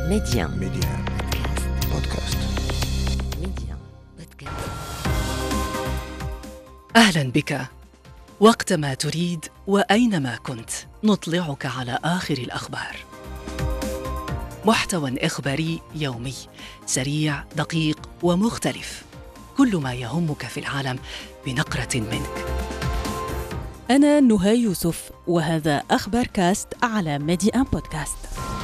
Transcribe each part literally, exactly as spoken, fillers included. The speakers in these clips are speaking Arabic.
ميديان ميديان بودكاست. ميديان بودكاست. أهلا بك. وقتما تريد وأينما كنت نطلعك على آخر الأخبار. محتوى إخباري يومي سريع دقيق ومختلف، كل ما يهمك في العالم بنقرة منك. أنا نهى يوسف، وهذا أخبار كاست على ميديان بودكاست.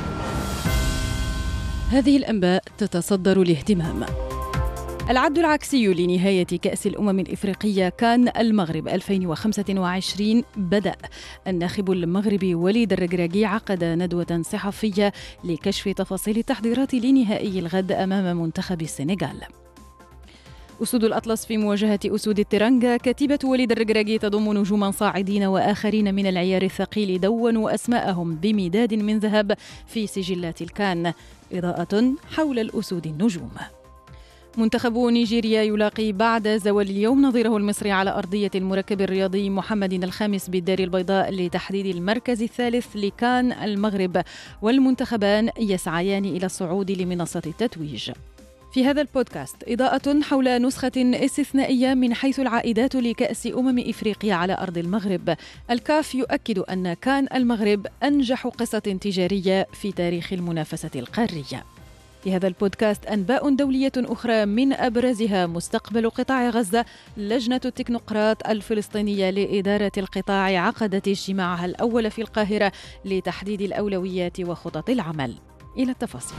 هذه الأنباء تتصدر الاهتمام. العد العكسي لنهاية كأس الأمم الإفريقية كان المغرب ألفين وخمسة وعشرين بدأ. الناخب المغربي وليد الركراكي عقد ندوة صحفية لكشف تفاصيل التحضيرات لنهائي الغد أمام منتخب السنغال. أسود الأطلس في مواجهة أسود الترنجة. كتيبة وليد الركراكي تضم نجوما صاعدين وآخرين من العيار الثقيل دونوا أسماءهم بمداد من ذهب في سجلات الكان. إضاءة حول الأسود النجوم. منتخب نيجيريا يلاقي بعد زوال اليوم نظيره المصري على أرضية المركب الرياضي محمد الخامس بالدار البيضاء لتحديد المركز الثالث لكان المغرب، والمنتخبان يسعيان إلى الصعود لمنصة التتويج. في هذا البودكاست إضاءة حول نسخة استثنائية من حيث العائدات لكأس أمم إفريقيا على أرض المغرب. الكاف يؤكد أن كان المغرب أنجح قصة تجارية في تاريخ المنافسة القارية. في هذا البودكاست أنباء دولية أخرى من أبرزها مستقبل قطاع غزة. لجنة التكنوقراط الفلسطينية لإدارة القطاع عقدت اجتماعها الأول في القاهرة لتحديد الأولويات وخطط العمل. إلى التفاصيل.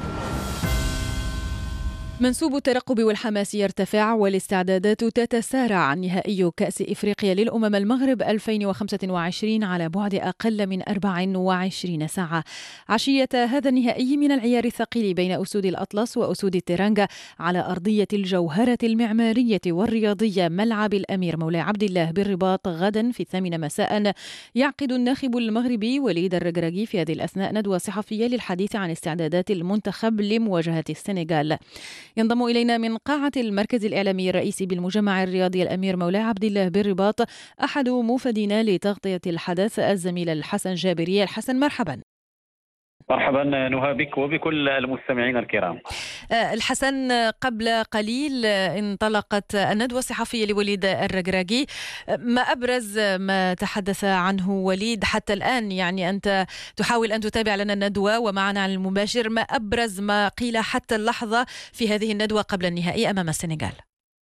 منسوب الترقب والحماس يرتفع والاستعدادات تتسارع عن نهائي كأس إفريقيا للأمم المغرب ألفين وخمسة وعشرين على بعد أقل من أربع وعشرين ساعة. عشية هذا النهائي من العيار الثقيل بين أسود الأطلس وأسود الترنجة على أرضية الجوهرة المعمارية والرياضية ملعب الأمير مولاي عبد الله بالرباط غدا في الثامنة مساء. يعقد الناخب المغربي وليد الركراكي في هذه الأثناء ندوة صحفية للحديث عن استعدادات المنتخب لمواجهة السنغال. ينضم إلينا من قاعة المركز الإعلامي الرئيسي بالمجمع الرياضي الأمير مولاي عبد الله بالرباط أحد موفدينا لتغطية الحدث الزميل الحسن جابري. الحسن، مرحبا. مرحبا نهى بك وبكل المستمعين الكرام. الحسن، قبل قليل انطلقت الندوة الصحفية لوليد الركراكي. ما أبرز ما تحدث عنه وليد حتى الآن؟ يعني أنت تحاول أن تتابع لنا الندوة ومعنا على المباشر. ما أبرز ما قيل حتى اللحظة في هذه الندوة قبل النهائي أمام السنغال؟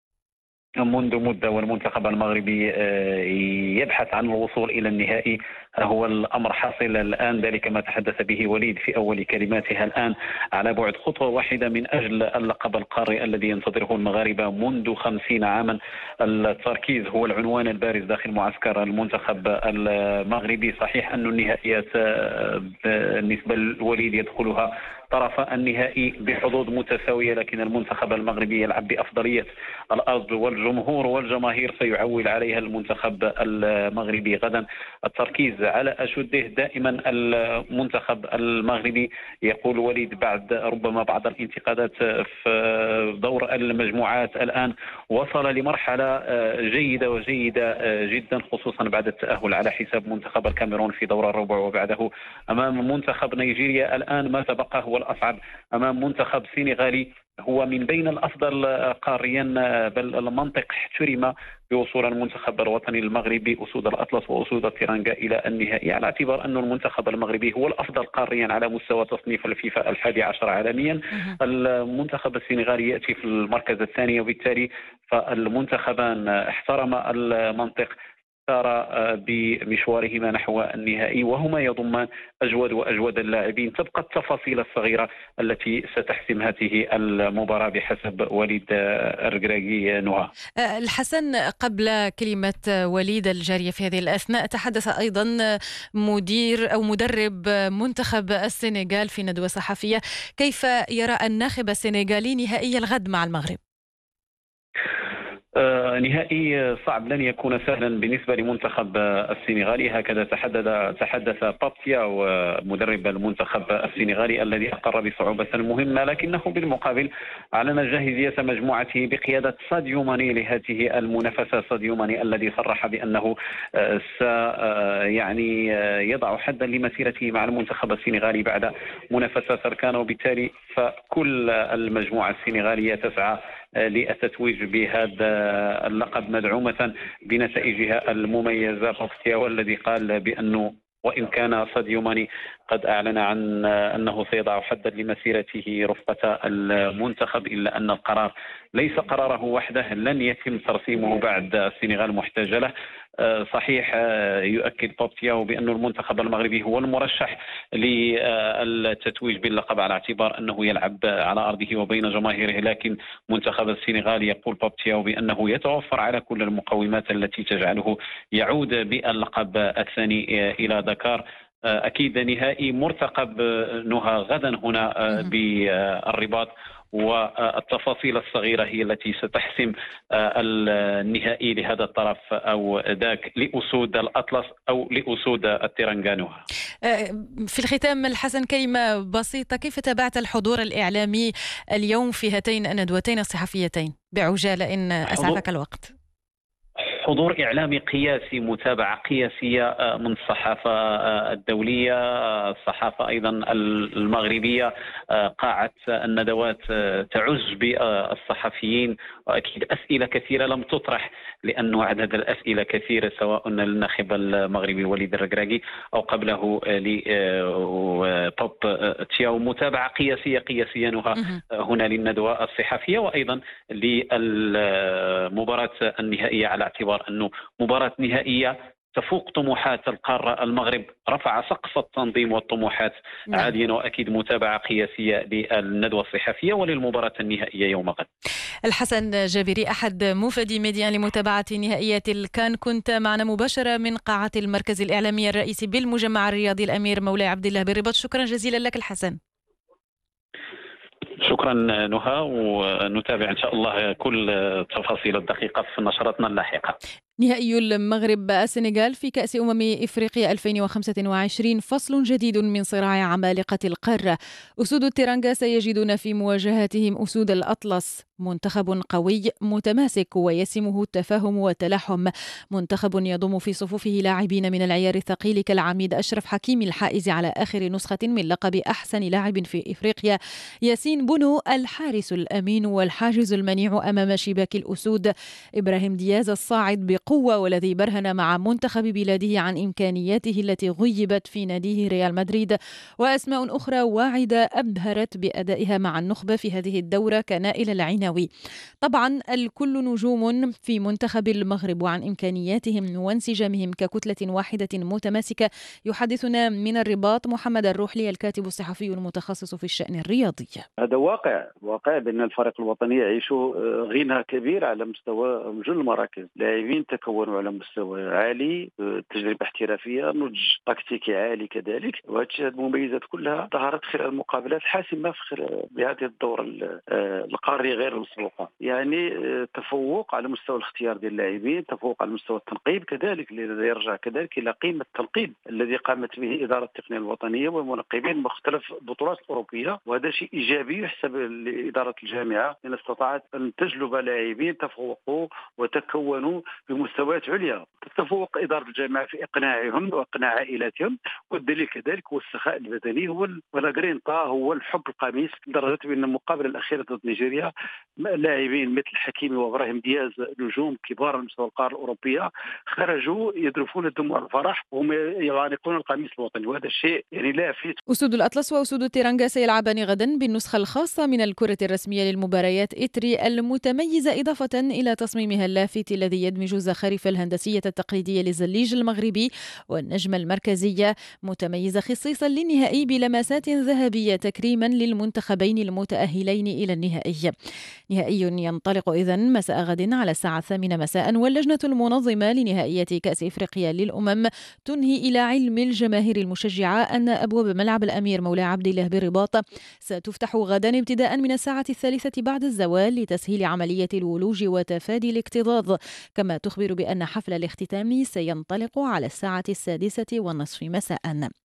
منذ مدة والمنتخب المغربي يبحث عن الوصول إلى النهائي. هو الأمر حاصل الآن، ذلك ما تحدث به وليد في أول كلماتها الآن، على بعد خطوة واحدة من أجل اللقب القاري الذي ينتظره المغاربة منذ خمسين عاما. التركيز هو العنوان البارز داخل معسكر المنتخب المغربي. صحيح أن النهائيات بالنسبة للوليد يدخلها طرف النهائي بحظوظ متساوية، لكن المنتخب المغربي يلعب بأفضلية الأرض والجمهور والجماهير سيعول عليها المنتخب المغربي غدا. التركيز على أشده دائما المنتخب المغربي، يقول وليد بعد ربما بعض الانتقادات في دور المجموعات الآن وصل لمرحلة جيدة وجيدة جدا، خصوصا بعد التأهل على حساب منتخب الكاميرون في دور الربع وبعده أمام منتخب نيجيريا. الآن ما تبقى هو الأصعب أمام منتخب سنغالي هو من بين الأفضل قاريا، بل المنطق احترم بوصول المنتخب الوطني المغربي أسود الأطلس وأسود الترنجة إلى النهائي، على اعتبار أن المنتخب المغربي هو الأفضل قاريا على مستوى تصنيف الفيفا الحادي عشر عالميا. المنتخب السنغالي يأتي في المركز الثاني، وبالتالي فالمنتخبان احترم المنطق سار بمشوارهما نحو النهائي، وهما يضمان أجود وأجود اللاعبين. تبقى التفاصيل الصغيرة التي ستحسم هذه المباراة بحسب وليد الركراكي. نهى الحسن، قبل كلمة وليد الجارية في هذه الأثناء تحدث أيضا مدير أو مدرب منتخب السنغال في ندوة صحفية. كيف يرى الناخب السنغالي نهائي الغد مع المغرب؟ آه، نهائي صعب لن يكون سهلا بالنسبة لمنتخب السنغالي، هكذا تحدث تحدث بابتيا ومدرب المنتخب السنغالي الذي أقر بصعوبة مهمة، لكنه بالمقابل أعلن جاهزية مجموعته بقيادة ساديو ماني لهذه المنافسة. ساديو ماني الذي صرح بأنه س يعني يضع حدا لمسيرته مع المنتخب السنغالي بعد منافسات أركان، وبالتالي فكل المجموعة السنغالية تسعى للتتويج بهذا اللقب مدعومة بنتائجها المميزة. بابتيا والذي قال بأنه وإن كان ساديو ماني قد أعلن عن أنه سيضع حدا لمسيرته رفقة المنتخب، إلا أن القرار ليس قراره وحده، لن يتم ترسيمه بعد السنغال محتاجة له. صحيح يؤكد بابتياو بأن المنتخب المغربي هو المرشح للتتويج باللقب على اعتبار أنه يلعب على أرضه وبين جماهيره، لكن منتخب السنغال يقول بابتياو بأنه يتوفر على كل المقومات التي تجعله يعود باللقب الثاني إلى دكار. أكيد نهائي مرتقب نهى غدا هنا بالرباط، والتفاصيل الصغيرة هي التي ستحسم النهائي لهذا الطرف أو ذاك، لأسود الأطلس أو لأسود الترنغانوها. في الختام الحسن، كلمة بسيطة، كيف تابعت الحضور الإعلامي اليوم في هاتين الندوتين الصحفيتين بعجالة إن أسعفك الوقت؟ حضور إعلامي قياسي، متابعة قياسية من الصحافة الدولية، الصحافة أيضا المغربية. قاعة الندوات تعز بالصحفيين، وأكيد أسئلة كثيرة لم تطرح لأنه عدد الأسئلة كثيرة، سواء للناخب المغربي وليد الركراكي أو قبله لبوب تياو. متابعة قياسية قياسية نهى هنا للندوة الصحفية، وأيضا للمباراة النهائية، على اعتبار أنه مباراة نهائية تفوق طموحات القارة. المغرب رفع سقف التنظيم والطموحات نعم. عاليا، وأكيد متابعة قياسية للندوة الصحفية وللمباراة النهائية يوم غد. الحسن جابري، أحد مفدي ميديا لمتابعة نهائيات الكان، كنت معنا مباشرة من قاعة المركز الإعلامي الرئيسي بالمجمع الرياضي الأمير مولاي عبد الله بالرباط. شكرا جزيلا لك الحسن. شكرا نهى، ونتابع إن شاء الله كل التفاصيل الدقيقة في نشراتنا اللاحقة. نهائي المغرب السنغال في كأس أمم إفريقيا ألفين وخمسة وعشرين فصل جديد من صراع عمالقة القارة. أسود التيرانغا سيجدون في مواجهاتهم أسود الأطلس، منتخب قوي متماسك ويسمه التفاهم والتلاحم، منتخب يضم في صفوفه لاعبين من العيار الثقيل كالعميد أشرف حكيمي الحائز على آخر نسخة من لقب أحسن لاعب في إفريقيا، ياسين بونو الحارس الأمين والحاجز المنيع أمام شباك الأسود، إبراهيم دياز الصاعد بقوة والذي برهن مع منتخب بلاده عن إمكانياته التي غيبت في ناديه ريال مدريد، وأسماء أخرى واعدة أبهرت بأدائها مع النخبة في هذه الدورة كنائل العناوي. طبعا الكل نجوم في منتخب المغرب وعن إمكانياتهم وانسجامهم ككتلة واحدة متماسكة. يحدثنا من الرباط محمد الروحلي الكاتب الصحفي المتخصص في الشأن الرياضي. هذا واقع واقع بأن الفريق الوطني يعيش غنى كبير على مستوى جل المراكز، لاعبين تكونوا على مستوى عالي، تجربة احترافية، نضج تكتيكي عالي كذلك، وهذه المميزات كلها ظهرت خلال المقابلات الحاسمة في بهذه الدورة القارية غير المسبوقة. يعني تفوق على مستوى الاختيار ديال اللاعبين، تفوق على مستوى التنقيب كذلك، اللي يرجع كذلك إلى قيمة التنقيب الذي قامت به إدارة التقنية الوطنية والمنقبين مختلف البطولات الأوروبية، وهذا شيء إيجابي يحسب لإدارة الجامعة أن استطاعت أن تجلب لاعبين تفوقوا وتكونوا بمستويات عليا. تفوق إدارة الجامعة في إقناعهم وإقناع عائلاتهم، والدليل كذلك هو السخاء البدني، هو والغرينتا، هو الحب القميص، لدرجة بأن المقابلة الأخيرة ضد نيجيريا لاعبين مثل حكيمي وإبراهيم دياز نجوم كبار على مستوى القارة الأوروبية خرجوا يذرفون دموع الفرح وهم يعانقون القميص الوطني، وهذا الشيء يعني لافت. أسود الأطلس وأسود التيرانغا سيلعبان غدا بالنسخة الخاصة من الكرة الرسمية للمباريات إتري المتميزة، إضافة إلى تصميمها اللافت الذي يدمج الزخارف الهندسية التقليدية للزليج المغربي والنجمة المركزية، متميزة خصيصا للنهائي بلمسات ذهبية تكريما للمنتخبين المتأهلين إلى النهائي. نهائي ينطلق إذن مساء غد على الساعة الثامنة مساء، واللجنة المنظمة لنهائية كأس إفريقيا للأمم تنهي إلى علم الجماهير المشجعة أن أبواب ملعب الأمير مولاي عبد الله بالرباط ستفتح غدا ابتداء من الساعة الثالثة بعد الزوال لتسهيل عملية الولوج وتفادي الاكتظاظ، كما تخبر بأن حفل الاختتام سينطلق على الساعة السادسة والنصف مساء.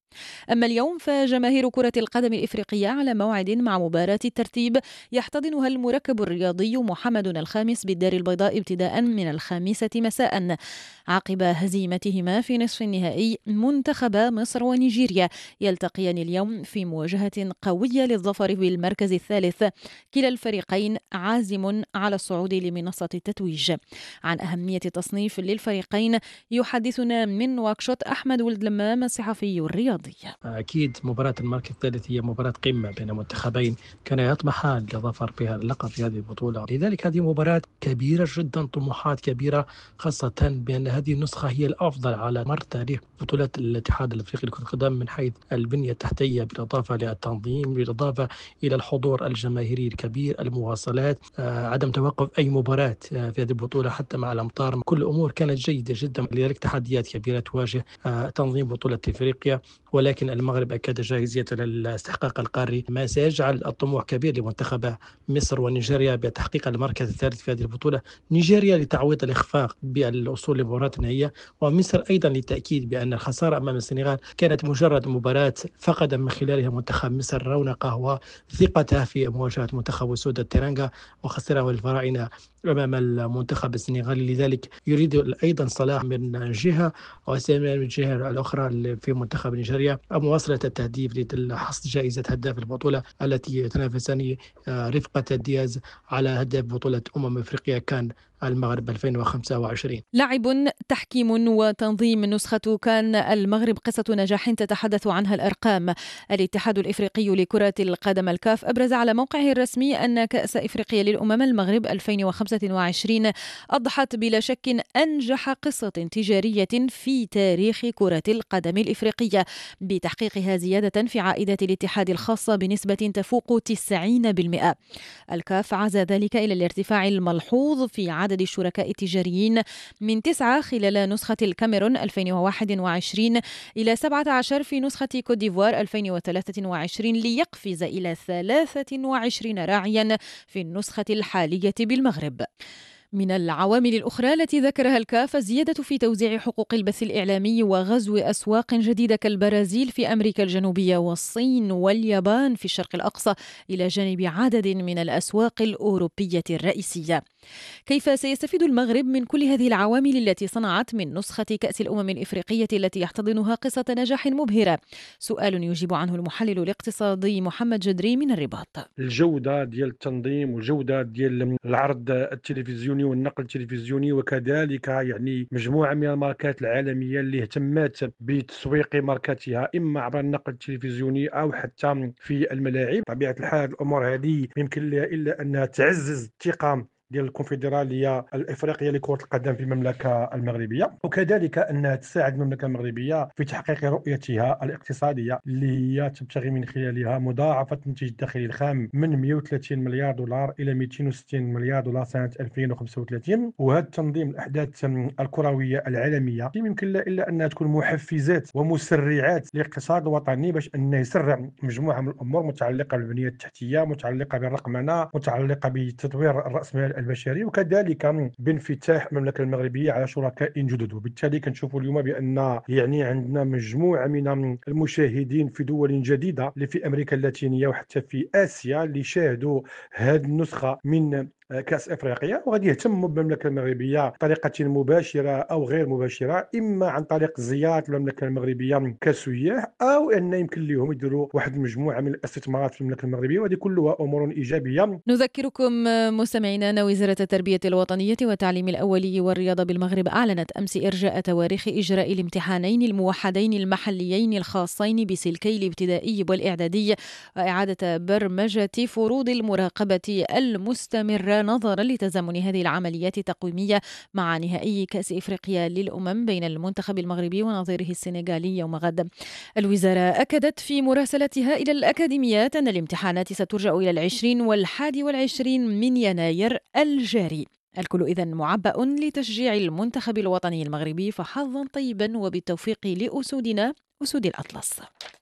أما اليوم فجماهير كرة القدم الإفريقية على موعد مع مباراة الترتيب يحتضنها المركب الرياضي محمد الخامس بالدار البيضاء ابتداء من الخامسة مساء، عقب هزيمتهما في نصف النهائي منتخب مصر ونيجيريا يلتقيان اليوم في مواجهة قوية للظفر بالمركز الثالث، كلا الفريقين عازم على الصعود لمنصة التتويج. عن أهمية تصنيف للفريقين يحدثنا من واكشوط أحمد ولد لمام الصحفي الرياضي. أكيد مباراة المركز الثالث هي مباراة قمة بين منتخبين كان يطمحان للظفر بها اللقب في هذه البطولة، لذلك هذه مباراة كبيرة جدا، طموحات كبيرة، خاصة بأن هذه النسخة هي الأفضل على مر تاريخ بطولات الاتحاد الأفريقي لكرة القدم من حيث البنية التحتية، بالإضافة للتنظيم، بالإضافة إلى الحضور الجماهيري الكبير، المواصلات، آه، عدم توقف أي مباراة آه، في هذه البطولة حتى مع الأمطار. كل الأمور كانت جيدة جدا، لذلك تحديات كبيرة تواجه آه، تنظيم بطولة إفريقيا، ولكن المغرب أكد جاهزيته للاستحقاق القاري، ما سيجعل الطموح كبير لمنتخب مصر ونيجيريا بتحقيق المركز الثالث في هذه البطولة. نيجيريا لتعويض الإخفاق بالوصول لمباراة النهائية، ومصر أيضا للتأكيد بأن الخسارة أمام السنغال كانت مجرد مباراة فقد من خلالها منتخب مصر رونقه وثقته في مواجهة منتخب سود التيرانغا وخسره الفراعنة أمام المنتخب السنغالي. لذلك يريد أيضا صلاح من جهة وسامي من الجهة الأخرى في منتخب نيجيريا مواصلة التهديف لحصد جائزة هداف البطولة التي يتنافسان رفقة دياز على هداف بطولة أمم أفريقيا كان المغرب ألفين وخمسة وعشرين. لعب، تحكيم وتنظيم نسخة كان المغرب قصة نجاح تتحدث عنها الأرقام. الاتحاد الإفريقي لكرة القدم الكاف أبرز على موقعه الرسمي أن كأس إفريقيا للأمم المغرب ألفين وخمسة وعشرين أضحت بلا شك أنجح قصة تجارية في تاريخ كرة القدم الإفريقية، بتحقيقها زيادة في عائدات الاتحاد الخاصة بنسبة تفوق تسعين بالمئة. الكاف عزى ذلك إلى الارتفاع الملحوظ في عدد الشركاء التجاريين من تسعة خلال نسخة الكاميرون ألفين وواحد وعشرين إلى سبعة عشر في نسخة كوت ديفوار ألفين وثلاثة وعشرين، ليقفز إلى ثلاثة وعشرين راعيا في النسخة الحالية بالمغرب. من العوامل الأخرى التي ذكرها الكاف الزيادة في توزيع حقوق البث الإعلامي وغزو أسواق جديدة كالبرازيل في أمريكا الجنوبية والصين واليابان في الشرق الأقصى، إلى جانب عدد من الأسواق الأوروبية الرئيسية. كيف سيستفيد المغرب من كل هذه العوامل التي صنعت من نسخة كأس الأمم الإفريقية التي يحتضنها قصة نجاح مبهرة؟ سؤال يجيب عنه المحلل الاقتصادي محمد جدري من الرباط. الجودة ديال التنظيم والجودة ديال العرض التلفزيوني والنقل التلفزيوني، وكذلك يعني مجموعة من الماركات العالمية اللي اهتمت بتسويق ماركاتها إما عبر النقل التلفزيوني أو حتى في الملاعب. طبيعة الحال الأمور هذه يمكن لها إلا أنها تعزز الثقة ديال الكونفدرالية الإفريقية لكرة القدم في المملكة المغربية، وكذلك أنها تساعد المملكة المغربية في تحقيق رؤيتها الاقتصادية اللي هي تبتغي من خلالها مضاعفة الناتج الداخلي الخام من مئة وثلاثين مليار دولار إلى مئتين وستين مليار دولار سنة ألفين وخمسة وثلاثين. وهذا تنظيم الأحداث الكروية العالمية يمكن لا إلا أنها تكون محفزات ومسرعات للاقتصاد الوطني باش أنه يسرع مجموعة من الأمور متعلقة بالبنية التحتية، متعلقة بالرقمنة، متعلقة بتطوير الرأسمال البشري، وكذلك بانفتاح المملكه المغربيه على شركاء جدد. وبالتالي كنشوفوا اليوم بان يعني عندنا مجموعه من المشاهدين في دول جديده اللي في امريكا اللاتينيه وحتى في اسيا اللي شاهدوا هذه النسخه من كأس إفريقيا، وغادي يهتموا بالمملكة المغربية بطريقة مباشرة أو غير مباشرة، إما عن طريق زيارة المملكة المغربية كسياح أو أن يمكن لهم يديروا واحد المجموعة من الاستثمارات في المملكة المغربية، وهذه كلها أمور إيجابية. نذكركم مستمعينا أن وزارة التربية الوطنية والتعليم الأولي والرياضة بالمغرب أعلنت أمس إرجاء تواريخ إجراء الامتحانين الموحدين المحليين الخاصين بسلكي الابتدائي والإعدادي، وإعادة برمجة فروض المراقبة المستمرة القاهرة نظرا لتزامن هذه العمليات التقويمية مع نهائي كأس إفريقيا للأمم بين المنتخب المغربي ونظيره السنغالي يوم غد. الوزارة أكدت في مراسلتها إلى الأكاديميات أن الامتحانات سترجع إلى العشرين والحادي والعشرين من يناير الجاري. الكل إذن معبأ لتشجيع المنتخب الوطني المغربي، فحظا طيبا وبالتوفيق لأسودنا أسود الأطلس.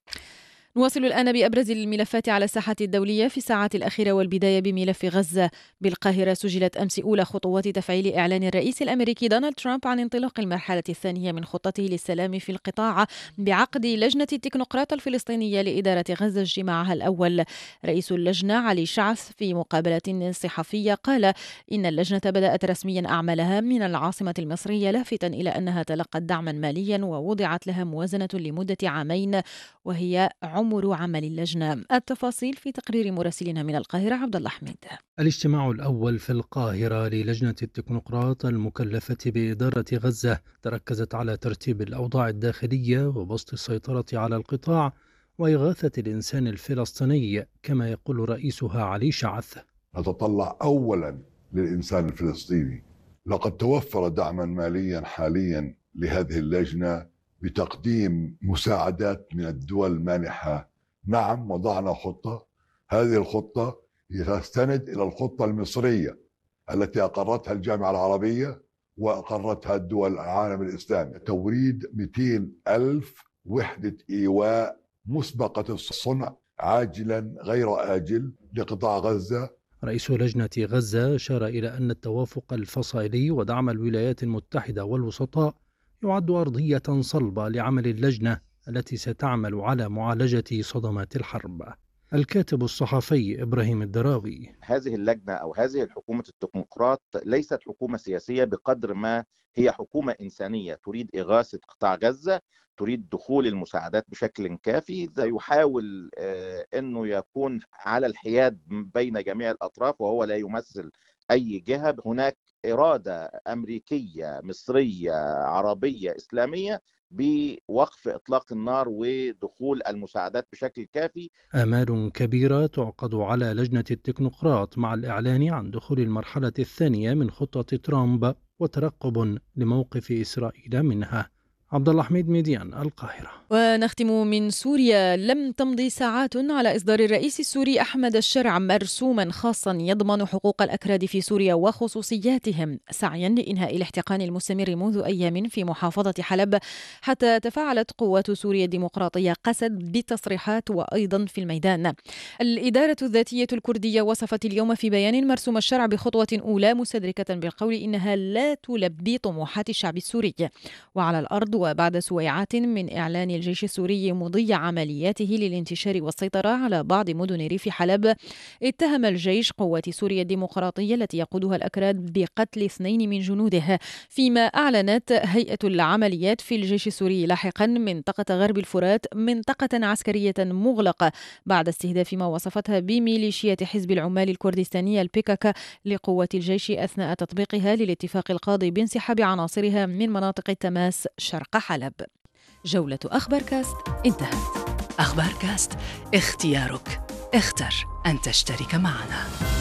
نواصل الآن بأبرز الملفات على الساحة الدولية في الساعات الأخيرة، والبداية بملف غزة. بالقاهرة سجلت أمس أولى خطوات تفعيل إعلان الرئيس الأمريكي دونالد ترامب عن انطلاق المرحلة الثانية من خطته للسلام في القطاع بعقد لجنة التكنوقراط الفلسطينية لإدارة غزة اجتماعها الأول. رئيس اللجنة علي شعث في مقابلة صحفية قال إن اللجنة بدأت رسميا أعمالها من العاصمة المصرية، لافتا إلى أنها تلقت دعما ماليا ووضعت لها موازنة لمدة عامين وهي عمر عمل اللجنة. التفاصيل في تقرير مراسلنا من القاهرة عبد الله حميد. الاجتماع الأول في القاهرة للجنة التكنوقراط المكلفة بإدارة غزة تركزت على ترتيب الأوضاع الداخلية وبسط السيطرة على القطاع وإغاثة الإنسان الفلسطيني، كما يقول رئيسها علي شعث. نتطلع أولا للإنسان الفلسطيني. لقد توفر دعما ماليا حاليا لهذه اللجنة بتقديم مساعدات من الدول المانحة. نعم، وضعنا خطة. هذه الخطة تستند إلى الخطة المصرية التي أقرتها الجامعة العربية وأقرتها الدول العالم الإسلامي، توريد مئتين ألف وحدة إيواء مسبقة الصنع عاجلا غير آجل لقطاع غزة. رئيس لجنة غزة أشار إلى أن التوافق الفصائلي ودعم الولايات المتحدة والوسطاء يعد أرضية صلبة لعمل اللجنة التي ستعمل على معالجة صدمات الحرب. الكاتب الصحفي إبراهيم الدراوي: هذه اللجنة أو هذه الحكومة التكنوقراط ليست حكومة سياسية بقدر ما هي حكومة إنسانية تريد إغاثة قطاع غزة، تريد دخول المساعدات بشكل كافي، يحاول أنه يكون على الحياد بين جميع الأطراف وهو لا يمثل أي جهة. هناك إرادة أمريكية مصرية عربية إسلامية بوقف إطلاق النار ودخول المساعدات بشكل كافي. آمال كبيرة تعقد على لجنة التكنوقراط مع الإعلان عن دخول المرحلة الثانية من خطة ترامب وترقب لموقف إسرائيل منها. عبد الله حميد، ميديان، القاهرة. ونختم من سوريا. لم تمضي ساعات على إصدار الرئيس السوري أحمد الشرع مرسوما خاصا يضمن حقوق الأكراد في سوريا وخصوصياتهم، سعيا لإنهاء الاحتقان المستمر منذ أيام في محافظة حلب، حتى تفاعلت قوات سوريا الديمقراطية قسد بتصريحات وأيضا في الميدان. الإدارة الذاتية الكردية وصفت اليوم في بيان مرسوم الشرع بخطوة أولى، مستدركة بالقول إنها لا تلبي طموحات الشعب السوري. وعلى الأرض، وبعد سويعات من إعلان الجيش السوري مضي عملياته للانتشار والسيطرة على بعض مدن ريف حلب، اتهم الجيش قوات سوريا الديمقراطية التي يقودها الأكراد بقتل اثنين من جنوده، فيما أعلنت هيئة العمليات في الجيش السوري لاحقا منطقة غرب الفرات منطقة عسكرية مغلقة بعد استهداف ما وصفتها بميليشيات حزب العمال الكردستانية البيكاكا لقوات الجيش أثناء تطبيقها للاتفاق القاضي بانسحاب عناصرها من مناطق التماس شرق حلب. جولة أخبار كاست انتهت. أخبار كاست، اختيارك، اختر أن تشترك معنا.